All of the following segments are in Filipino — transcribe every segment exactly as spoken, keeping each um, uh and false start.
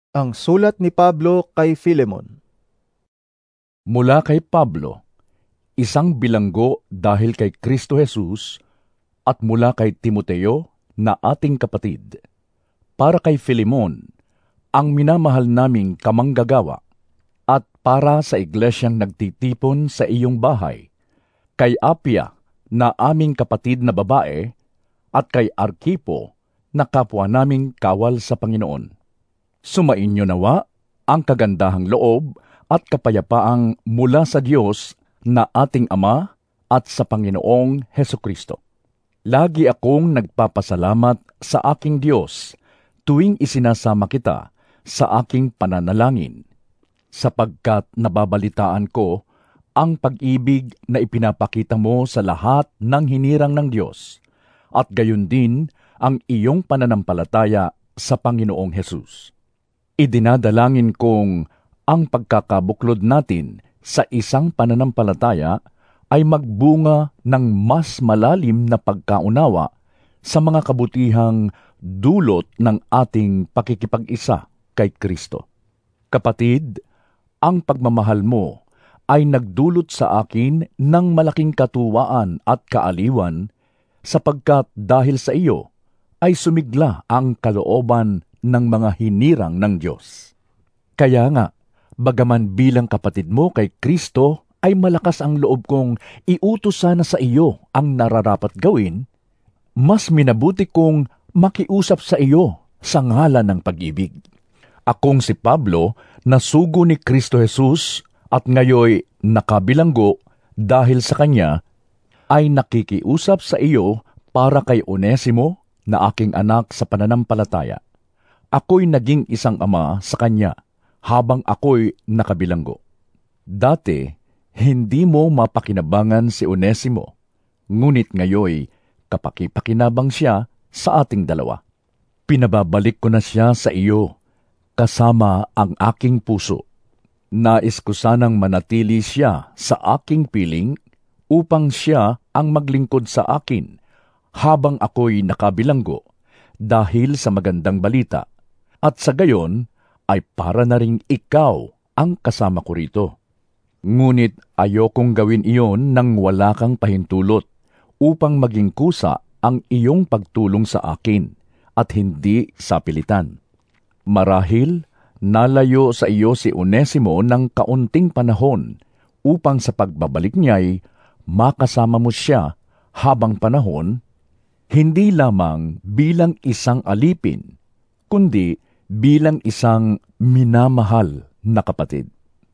Ang sulat ni Pablo kay Filemon. Mula kay Pablo, isang bilanggo dahil kay Kristo Jesus, at mula kay Timoteo na ating kapatid, para kay Filemon, ang minamahal naming kamanggagawa, at para sa iglesyang nagtitipon sa iyong bahay, kay Apia na aming kapatid na babae, at kay Arkipo na kapwa naming kawal sa Panginoon. Sumainyo nawa ang kagandahang loob at kapayapaang mula sa Diyos na ating Ama at sa Panginoong Hesukristo. Lagi akong nagpapasalamat sa aking Diyos tuwing isinasama kita sa aking pananalangin, sapagkat nababalitaan ko ang pag-ibig na ipinapakita mo sa lahat ng hinirang ng Diyos, at gayon din ang iyong pananampalataya sa Panginoong Hesus. Idinadalangin kong ang pagkakabuklod natin sa isang pananampalataya ay magbunga ng mas malalim na pagkaunawa sa mga kabutihang dulot ng ating pakikipag-isa kay Kristo. Kapatid, ang pagmamahal mo ay nagdulot sa akin ng malaking katuwaan at kaaliwan, sapagkat dahil sa iyo ay sumigla ang kalooban ng mga hinirang ng Diyos. Kaya nga, bagaman bilang kapatid mo kay Kristo ay malakas ang loob kong iutos sana sa iyo ang nararapat gawin, mas minabuti kong makiusap sa iyo sa ngalan ng pag-ibig. Akong si Pablo, na sugo ni Kristo Jesus at ngayoy nakabilanggo dahil sa Kanya, ay nakikiusap sa iyo para kay Onesimo na aking anak sa pananampalataya. Ako'y naging isang ama sa kanya habang ako'y nakabilanggo. Dati, hindi mo mapakinabangan si Onesimo, ngunit ngayoy kapakipakinabang siya sa ating dalawa. Pinababalik ko na siya sa iyo, kasama ang aking puso. Nais ko sanang manatili siya sa aking piling upang siya ang maglingkod sa akin habang ako'y nakabilanggo dahil sa magandang balita. At sa gayon ay para na ring ikaw ang kasama ko rito. Ngunit ayokong gawin iyon nang wala kang pahintulot upang maging kusa ang iyong pagtulong sa akin at hindi sa pilitan. Marahil nalayo sa iyo si Onesimo ng kaunting panahon upang sa pagbabalik niya'y makasama mo siya habang panahon, hindi lamang bilang isang alipin, kundi bilang isang minamahal na kapatid.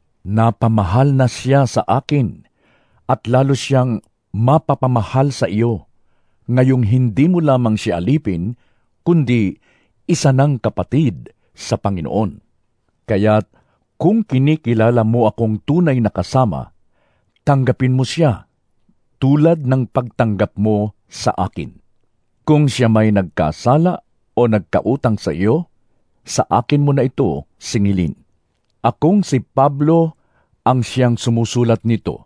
Napamahal na siya sa akin at lalo siyang mapapamahal sa iyo, ngayong hindi mo lamang siya alipin, kundi isa ng kapatid sa Panginoon. Kaya't kung kinikilala mo akong tunay na kasama, tanggapin mo siya tulad ng pagtanggap mo sa akin. Kung siya may nagkasala o nagkautang sa iyo, sa akin mo na ito singilin. Akong si Pablo ang siyang sumusulat nito.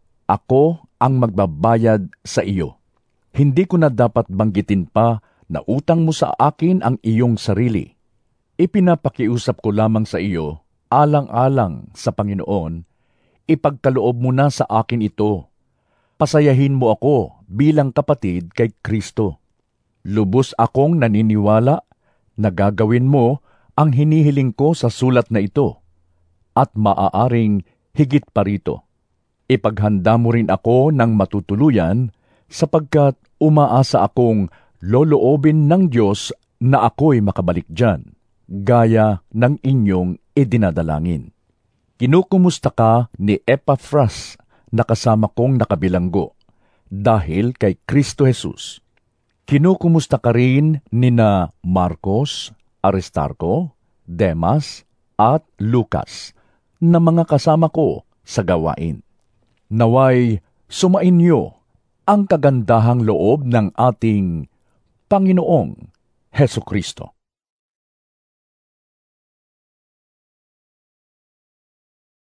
Ako ang magbabayad sa iyo. Hindi ko na dapat banggitin pa na utang mo sa akin ang iyong sarili. Ipinapakiusap ko lamang sa iyo, alang-alang sa Panginoon, ipagkaloob mo na sa akin ito. Pasayahin mo ako bilang kapatid kay Kristo. Lubos akong naniniwala na gagawin mo ang hinihiling ko sa sulat na ito, at maaaring higit pa rito. Ipaghanda mo rin ako ng matutuluyan, sapagkat umaasa akong loloobin ng Diyos na ako'y makabalik diyan, gaya ng inyong idinadalangin. Kinukumusta ka ni Epaphras na kasama kong nakabilanggo, dahil kay Kristo Jesus. Kinukumusta ka rin nina Marcos, Aristarco, Demas, at Lucas, na mga kasama ko sa gawain. Naway sumainyo ang kagandahang loob ng ating Panginoong Hesukristo.